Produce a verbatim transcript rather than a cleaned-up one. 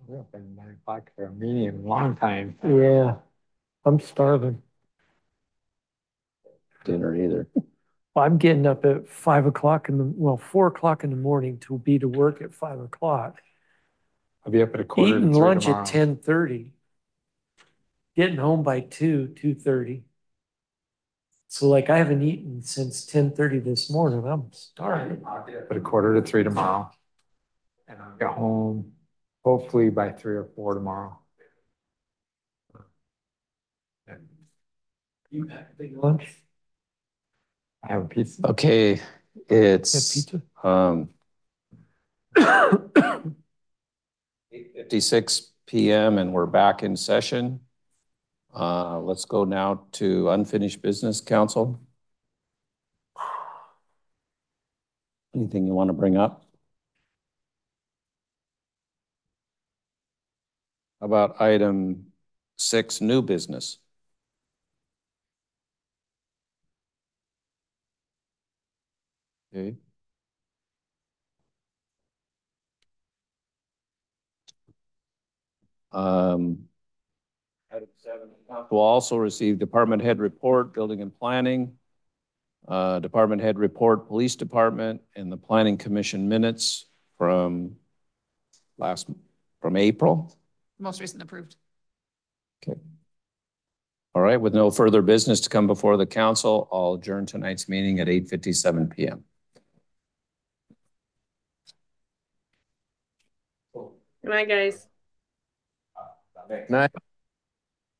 We have been nine o'clock for a meeting in a long time. Yeah, I'm starving. Dinner either. I'm getting up at five o'clock in the, well, four o'clock in the morning to be to work at five o'clock. I'll be up at a quarter to Eating three lunch tomorrow. at ten thirty. Getting home by two, two thirty. So like I haven't eaten since ten thirty this morning. I'm starving. I'll be up at a quarter to three tomorrow. And I'll get home hopefully by three or four tomorrow. And You pack a big lunch? I have a pizza. Okay, Have it's pizza? um eight fifty-six P M and we're back in session. Uh, let's go now to unfinished business, council. Anything you want to bring up? How about item six, new business? Okay. Um, item seven, will also receive department head report, building and planning, uh, department head report, police department, and the planning commission minutes from last, from April. Most recent approved. Okay. All right, with no further business to come before the council, I'll adjourn tonight's meeting at eight fifty-seven P M Good night, guys. Night.